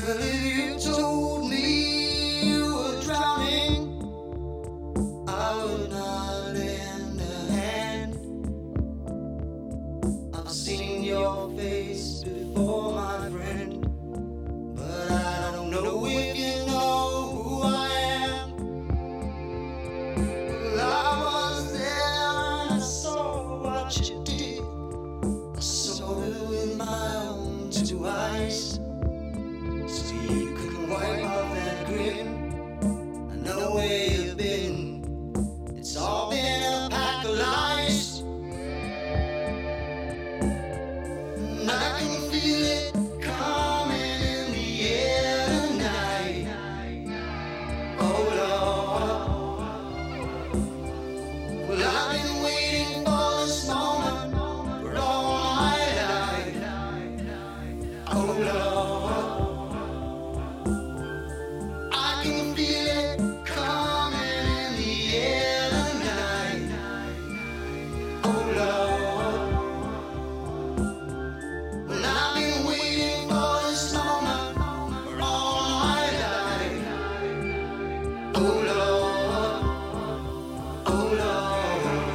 Girl, if you told me you were drowning, I would not lend a hand. I've seen your face before, my friend, but I don't know if you know who I am. Well, I was there and I saw what you did. I saw it with my own two eyes. So you could wipe off that grin. I know where you've been. It's all been a pack of lies. And I can feel it coming in the air tonight. Oh Lord. Well, I've been waiting for this moment for all my life. Oh Lord. I can feel it coming in the air tonight. Oh Lord. Well, I've been waiting for this moment for all my life. Oh Lord. Oh Lord.